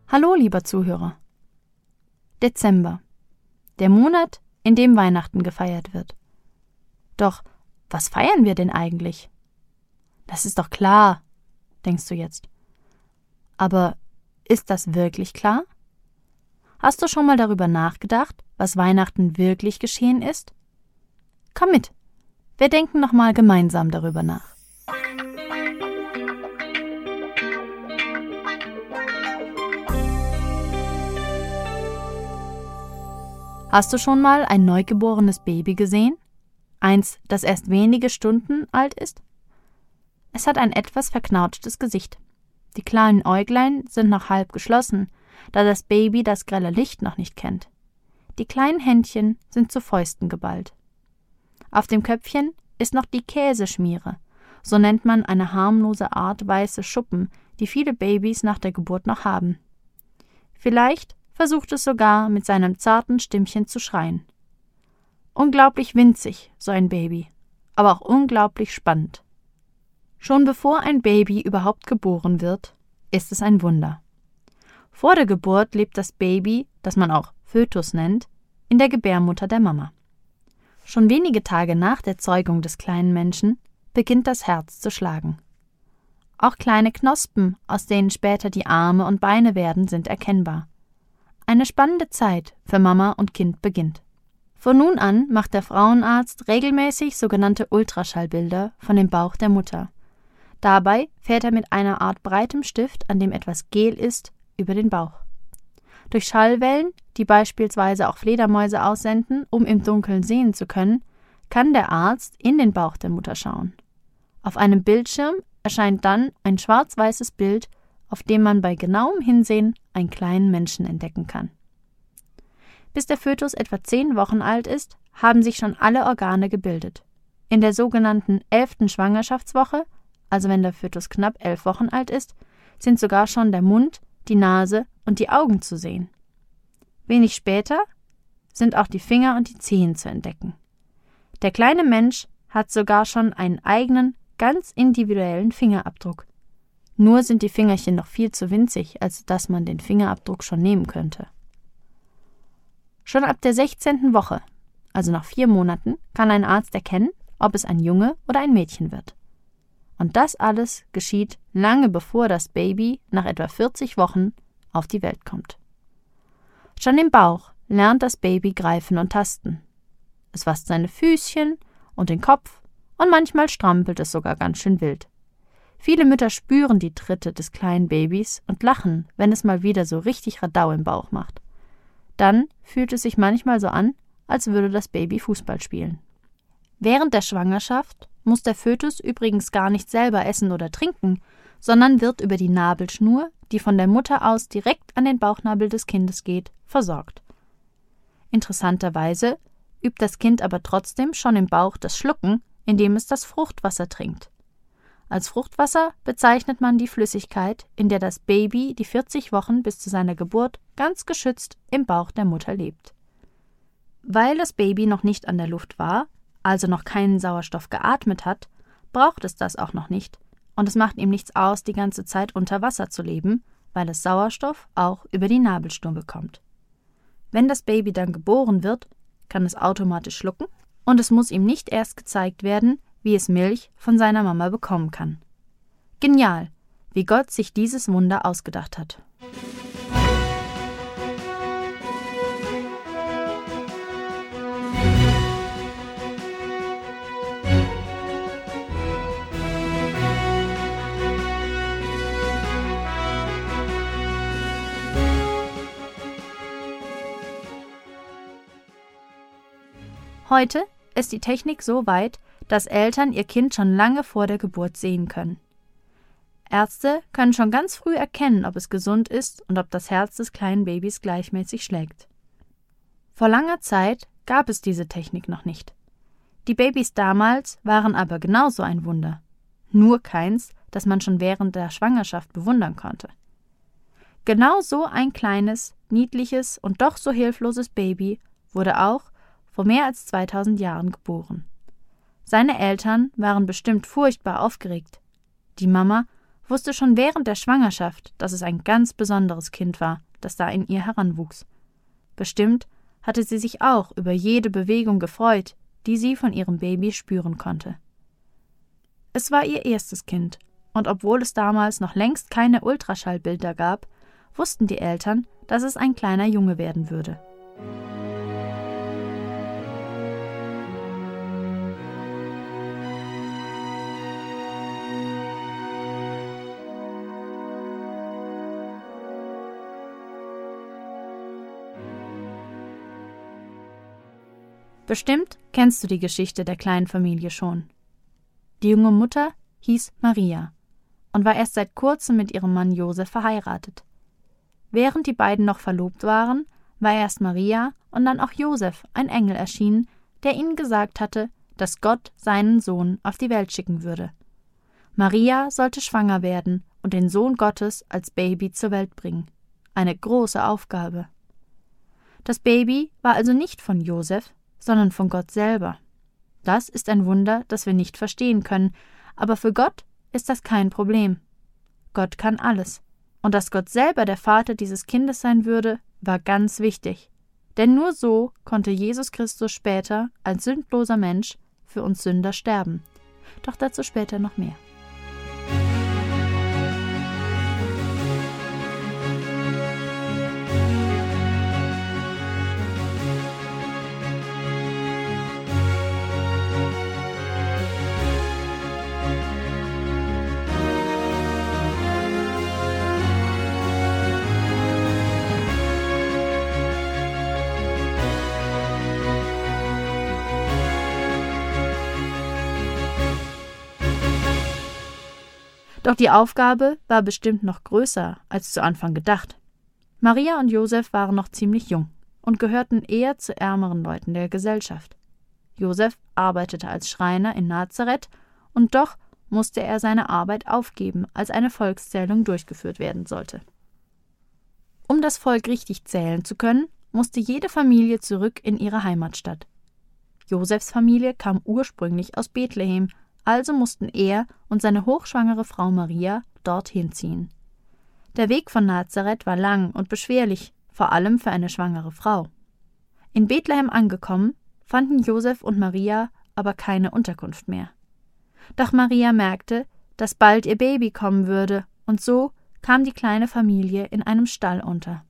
Hallo, lieber Zuhörer. Dezember. Der Monat, in dem Weihnachten gefeiert wird. Doch, was feiern wir denn eigentlich? Das ist doch klar, denkst du jetzt. Aber ist das wirklich klar? Hast du schon mal darüber nachgedacht, was Weihnachten wirklich geschehen ist? Komm mit, wir denken noch mal gemeinsam darüber nach. Hast du schon mal ein neugeborenes Baby gesehen? Eins, das erst wenige Stunden alt ist? Es hat ein etwas verknautschtes Gesicht. Die kleinen Äuglein sind noch halb geschlossen, da das Baby das grelle Licht noch nicht kennt. Die kleinen Händchen sind zu Fäusten geballt. Auf dem Köpfchen ist noch die Käseschmiere, so nennt man eine harmlose Art weiße Schuppen, die viele Babys nach der Geburt noch haben. Vielleicht versucht es sogar, mit seinem zarten Stimmchen zu schreien. Unglaublich winzig, so ein Baby, aber auch unglaublich spannend. Schon bevor ein Baby überhaupt geboren wird, ist es ein Wunder. Vor der Geburt lebt das Baby, das man auch Fötus nennt, in der Gebärmutter der Mama. Schon wenige Tage nach der Zeugung des kleinen Menschen beginnt das Herz zu schlagen. Auch kleine Knospen, aus denen später die Arme und Beine werden, sind erkennbar. Eine spannende Zeit für Mama und Kind beginnt. Von nun an macht der Frauenarzt regelmäßig sogenannte Ultraschallbilder von dem Bauch der Mutter. Dabei fährt er mit einer Art breitem Stift, an dem etwas Gel ist, über den Bauch. Durch Schallwellen, die beispielsweise auch Fledermäuse aussenden, um im Dunkeln sehen zu können, kann der Arzt in den Bauch der Mutter schauen. Auf einem Bildschirm erscheint dann ein schwarz-weißes Bild, auf dem man bei genauem Hinsehen einen kleinen Menschen entdecken kann. Bis der Fötus etwa 10 Wochen alt ist, haben sich schon alle Organe gebildet. In der sogenannten 11. Schwangerschaftswoche, also wenn der Fötus knapp 11 Wochen alt ist, sind sogar schon der Mund, die Nase und die Augen zu sehen. Wenig später sind auch die Finger und die Zehen zu entdecken. Der kleine Mensch hat sogar schon einen eigenen, ganz individuellen Fingerabdruck. Nur sind die Fingerchen noch viel zu winzig, als dass man den Fingerabdruck schon nehmen könnte. Schon ab der 16. Woche, also nach 4 Monaten, kann ein Arzt erkennen, ob es ein Junge oder ein Mädchen wird. Und das alles geschieht lange bevor das Baby nach etwa 40 Wochen auf die Welt kommt. Schon im Bauch lernt das Baby greifen und tasten. Es fasst seine Füßchen und den Kopf und manchmal strampelt es sogar ganz schön wild. Viele Mütter spüren die Tritte des kleinen Babys und lachen, wenn es mal wieder so richtig Radau im Bauch macht. Dann fühlt es sich manchmal so an, als würde das Baby Fußball spielen. Während der Schwangerschaft muss der Fötus übrigens gar nicht selber essen oder trinken, sondern wird über die Nabelschnur, die von der Mutter aus direkt an den Bauchnabel des Kindes geht, versorgt. Interessanterweise übt das Kind aber trotzdem schon im Bauch das Schlucken, indem es das Fruchtwasser trinkt. Als Fruchtwasser bezeichnet man die Flüssigkeit, in der das Baby die 40 Wochen bis zu seiner Geburt ganz geschützt im Bauch der Mutter lebt. Weil das Baby noch nicht an der Luft war, also noch keinen Sauerstoff geatmet hat, braucht es das auch noch nicht und es macht ihm nichts aus, die ganze Zeit unter Wasser zu leben, weil es Sauerstoff auch über die Nabelschnur bekommt. Wenn das Baby dann geboren wird, kann es automatisch schlucken und es muss ihm nicht erst gezeigt werden, wie es Milch von seiner Mama bekommen kann. Genial, wie Gott sich dieses Wunder ausgedacht hat. Heute ist die Technik so weit, dass Eltern ihr Kind schon lange vor der Geburt sehen können. Ärzte können schon ganz früh erkennen, ob es gesund ist und ob das Herz des kleinen Babys gleichmäßig schlägt. Vor langer Zeit gab es diese Technik noch nicht. Die Babys damals waren aber genauso ein Wunder. Nur keins, das man schon während der Schwangerschaft bewundern konnte. Genau so ein kleines, niedliches und doch so hilfloses Baby wurde auch vor mehr als 2000 Jahren geboren. Seine Eltern waren bestimmt furchtbar aufgeregt. Die Mama wusste schon während der Schwangerschaft, dass es ein ganz besonderes Kind war, das da in ihr heranwuchs. Bestimmt hatte sie sich auch über jede Bewegung gefreut, die sie von ihrem Baby spüren konnte. Es war ihr erstes Kind, und obwohl es damals noch längst keine Ultraschallbilder gab, wussten die Eltern, dass es ein kleiner Junge werden würde. Bestimmt kennst du die Geschichte der kleinen Familie schon. Die junge Mutter hieß Maria und war erst seit kurzem mit ihrem Mann Josef verheiratet. Während die beiden noch verlobt waren, war erst Maria und dann auch Josef ein Engel erschienen, der ihnen gesagt hatte, dass Gott seinen Sohn auf die Welt schicken würde. Maria sollte schwanger werden und den Sohn Gottes als Baby zur Welt bringen. Eine große Aufgabe. Das Baby war also nicht von Josef, sondern von Gott selber. Das ist ein Wunder, das wir nicht verstehen können, aber für Gott ist das kein Problem. Gott kann alles. Und dass Gott selber der Vater dieses Kindes sein würde, war ganz wichtig. Denn nur so konnte Jesus Christus später als sündloser Mensch für uns Sünder sterben. Doch dazu später noch mehr. Doch die Aufgabe war bestimmt noch größer als zu Anfang gedacht. Maria und Josef waren noch ziemlich jung und gehörten eher zu ärmeren Leuten der Gesellschaft. Josef arbeitete als Schreiner in Nazareth und doch musste er seine Arbeit aufgeben, als eine Volkszählung durchgeführt werden sollte. Um das Volk richtig zählen zu können, musste jede Familie zurück in ihre Heimatstadt. Josefs Familie kam ursprünglich aus Bethlehem, also mussten er und seine hochschwangere Frau Maria dorthin ziehen. Der Weg von Nazareth war lang und beschwerlich, vor allem für eine schwangere Frau. In Bethlehem angekommen, fanden Josef und Maria aber keine Unterkunft mehr. Doch Maria merkte, dass bald ihr Baby kommen würde, und so kam die kleine Familie in einem Stall unter.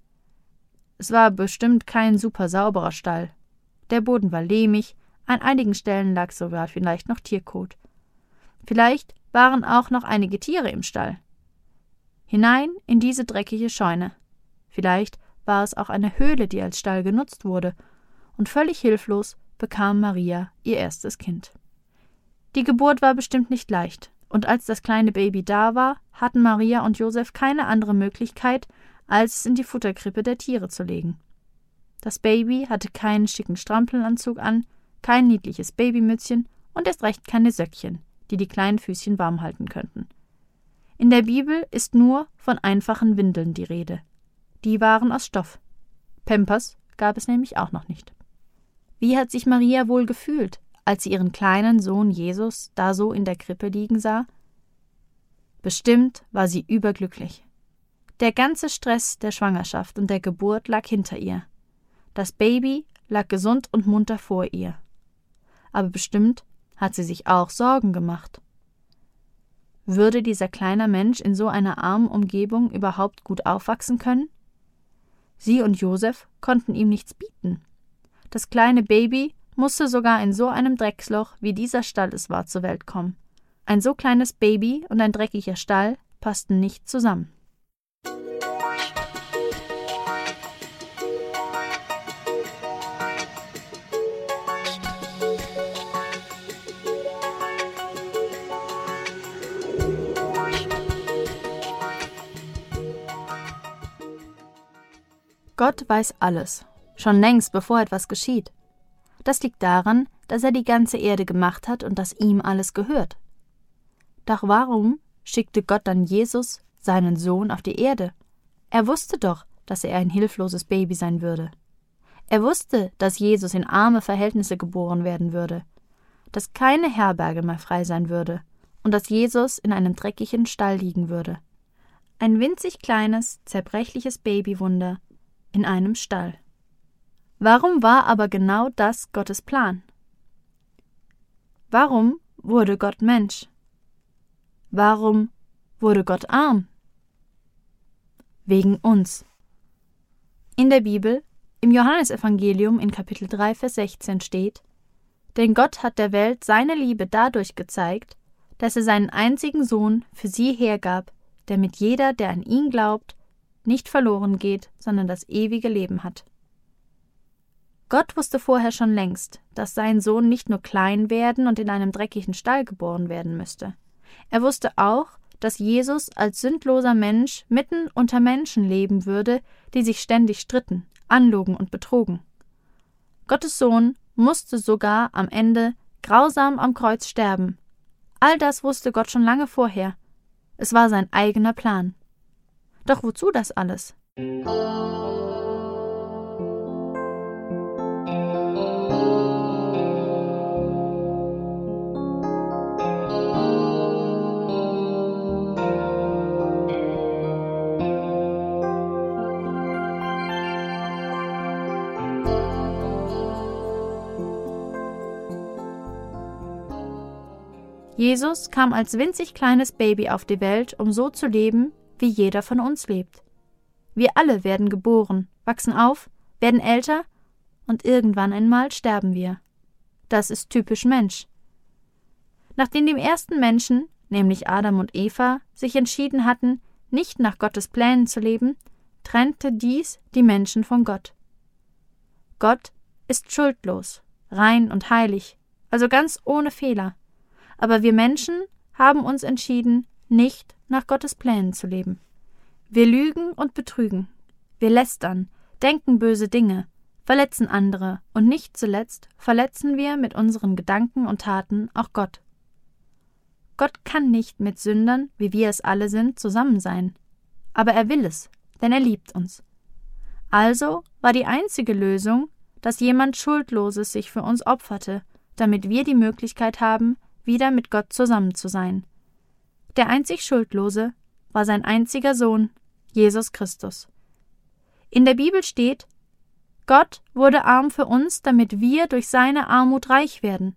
Es war bestimmt kein super sauberer Stall. Der Boden war lehmig, an einigen Stellen lag sogar vielleicht noch Tierkot. Vielleicht waren auch noch einige Tiere im Stall. Hinein in diese dreckige Scheune. Vielleicht war es auch eine Höhle, die als Stall genutzt wurde, und völlig hilflos bekam Maria ihr erstes Kind. Die Geburt war bestimmt nicht leicht, und als das kleine Baby da war, hatten Maria und Josef keine andere Möglichkeit, als es in die Futterkrippe der Tiere zu legen. Das Baby hatte keinen schicken Strampelanzug an, kein niedliches Babymützchen und erst recht keine Söckchen, die die kleinen Füßchen warm halten könnten. In der Bibel ist nur von einfachen Windeln die Rede. Die waren aus Stoff. Pampers gab es nämlich auch noch nicht. Wie hat sich Maria wohl gefühlt, als sie ihren kleinen Sohn Jesus da so in der Krippe liegen sah? Bestimmt war sie überglücklich. Der ganze Stress der Schwangerschaft und der Geburt lag hinter ihr. Das Baby lag gesund und munter vor ihr. Aber bestimmt hat sie sich auch Sorgen gemacht. Würde dieser kleine Mensch in so einer armen Umgebung überhaupt gut aufwachsen können? Sie und Josef konnten ihm nichts bieten. Das kleine Baby musste sogar in so einem Drecksloch, wie dieser Stall es war, zur Welt kommen. Ein so kleines Baby und ein dreckiger Stall passten nicht zusammen. Gott weiß alles, schon längst bevor etwas geschieht. Das liegt daran, dass er die ganze Erde gemacht hat und dass ihm alles gehört. Doch warum schickte Gott dann Jesus, seinen Sohn, auf die Erde? Er wusste doch, dass er ein hilfloses Baby sein würde. Er wusste, dass Jesus in arme Verhältnisse geboren werden würde, dass keine Herberge mehr frei sein würde und dass Jesus in einem dreckigen Stall liegen würde. Ein winzig kleines, zerbrechliches Babywunder in einem Stall. Warum war aber genau das Gottes Plan? Warum wurde Gott Mensch? Warum wurde Gott arm? Wegen uns. In der Bibel, im Johannesevangelium in Kapitel 3, Vers 16 steht: Denn Gott hat der Welt seine Liebe dadurch gezeigt, dass er seinen einzigen Sohn für sie hergab, damit jeder, der an ihn glaubt, nicht verloren geht, sondern das ewige Leben hat. Gott wusste vorher schon längst, dass sein Sohn nicht nur klein werden und in einem dreckigen Stall geboren werden müsste. Er wusste auch, dass Jesus als sündloser Mensch mitten unter Menschen leben würde, die sich ständig stritten, anlogen und betrogen. Gottes Sohn musste sogar am Ende grausam am Kreuz sterben. All das wusste Gott schon lange vorher. Es war sein eigener Plan. Doch wozu das alles? Jesus kam als winzig kleines Baby auf die Welt, um so zu leben, wie jeder von uns lebt. Wir alle werden geboren, wachsen auf, werden älter und irgendwann einmal sterben wir. Das ist typisch Mensch. Nachdem die ersten Menschen, nämlich Adam und Eva, sich entschieden hatten, nicht nach Gottes Plänen zu leben, trennte dies die Menschen von Gott. Gott ist schuldlos, rein und heilig, also ganz ohne Fehler. Aber wir Menschen haben uns entschieden, nicht nach Gottes Plänen zu leben. Wir lügen und betrügen. Wir lästern, denken böse Dinge, verletzen andere und nicht zuletzt verletzen wir mit unseren Gedanken und Taten auch Gott. Gott kann nicht mit Sündern, wie wir es alle sind, zusammen sein. Aber er will es, denn er liebt uns. Also war die einzige Lösung, dass jemand Schuldloses sich für uns opferte, damit wir die Möglichkeit haben, wieder mit Gott zusammen zu sein. Der einzig Schuldlose war sein einziger Sohn, Jesus Christus. In der Bibel steht: Gott wurde arm für uns, damit wir durch seine Armut reich werden.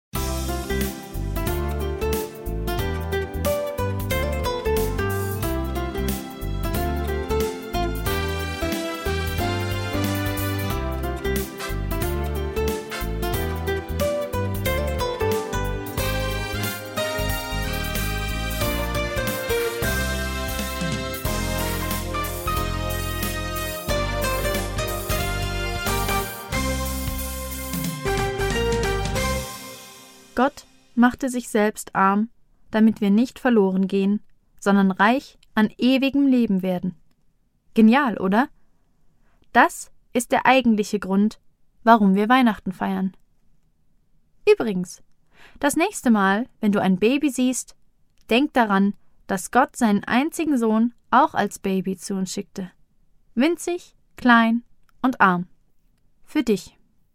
Gott machte sich selbst arm, damit wir nicht verloren gehen, sondern reich an ewigem Leben werden. Genial, oder? Das ist der eigentliche Grund, warum wir Weihnachten feiern. Übrigens, das nächste Mal, wenn du ein Baby siehst, denk daran, dass Gott seinen einzigen Sohn auch als Baby zu uns schickte. Winzig, klein und arm. Für dich.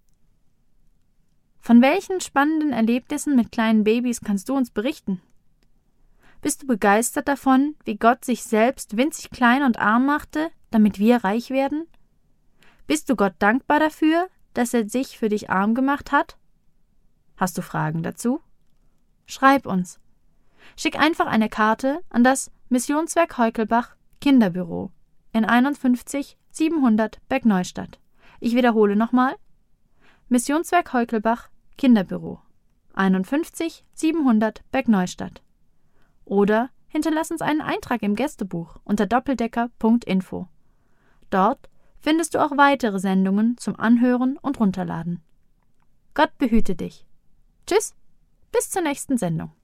Von welchen spannenden Erlebnissen mit kleinen Babys kannst du uns berichten? Bist du begeistert davon, wie Gott sich selbst winzig klein und arm machte, damit wir reich werden? Bist du Gott dankbar dafür, dass er sich für dich arm gemacht hat? Hast du Fragen dazu? Schreib uns. Schick einfach eine Karte an das Missionswerk Heukelbach Kinderbüro in 51 700 Bergneustadt. Ich wiederhole nochmal. Missionswerk Heukelbach Kinderbüro 51 700 Bergneustadt. Oder hinterlass uns einen Eintrag im Gästebuch unter doppeldecker.info. Dort findest du auch weitere Sendungen zum Anhören und Runterladen. Gott behüte dich. Tschüss, bis zur nächsten Sendung.